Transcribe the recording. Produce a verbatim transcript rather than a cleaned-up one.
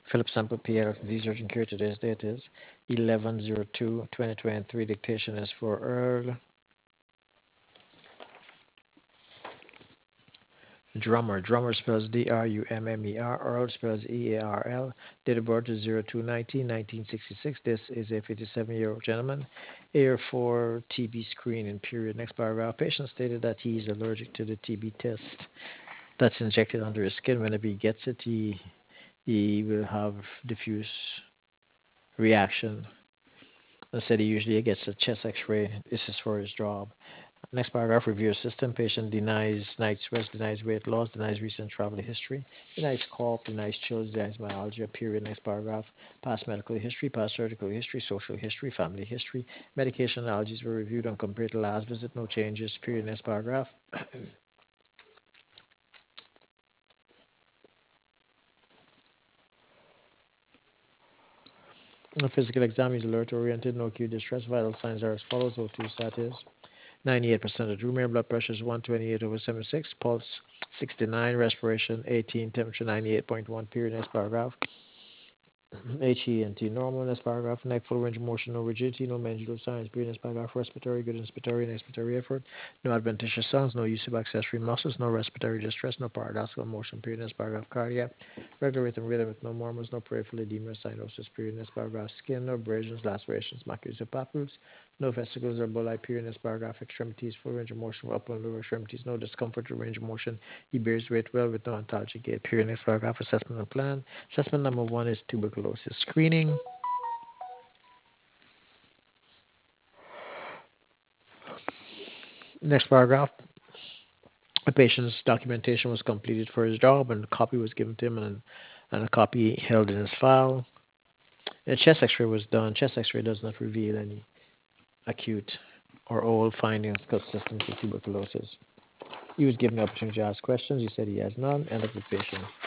Philip Sample P L, disease urgent cure. Today's date is eleven oh two twenty twenty-three. Dictation is for Earl Drummer. Drummer spells D R U M M E R. Earl spells E A R L. Date of birth is oh two nineteen nineteen sixty-six. This is a fifty-seven year old gentleman. Here for T B screening period. Next paragraph. Patient stated that he is allergic to the T B test that's injected under his skin. Whenever he gets it, he, he will have diffuse reaction. And said he usually gets a chest x-ray. This is for his job. Next paragraph, review system. Patient denies night sweats, denies weight loss, denies recent travel history, denies cough, denies chills, denies myalgia, period. Next paragraph, past medical history, past surgical history, social history, family history. Medication allergies were reviewed and compared to last visit, no changes, period. Next paragraph. The physical exam is alert oriented, no acute distress. Vital signs are as follows: O two status ninety-eight percent of room air, blood pressure is one twenty-eight over seventy-six, pulse sixty-nine, respiration eighteen, temperature ninety-eight point one, period. Next paragraph. H E N T normal. Next paragraph. Neck full range of motion, no rigidity, no mandibular signs. Period. Next paragraph. Respiratory, good inspiratory and expiratory effort. No adventitious sounds, no use of accessory muscles, no respiratory distress, no paradoxical motion. Period. Next paragraph. Cardiac, regular rhythm, rhythm with no murmurs, no peripheral edema, cyanosis. Period. Next paragraph. Skin, no abrasions, lacerations, macules or papules, no vesicles or bullae. Period. Next paragraph. Extremities, full range of motion for upper and lower extremities, no discomfort or range of motion. He bears weight well with no ontology gait. Period. Next paragraph. Assessment and plan. Assessment number one is tuberculosis screening. Next paragraph. The patient's documentation was completed for his job, and a copy was given to him, and, and a copy held in his file. A chest X-ray was done. Chest X-ray does not reveal any acute or old findings consistent with tuberculosis. He was given the opportunity to ask questions. He said he has none. End of the patient.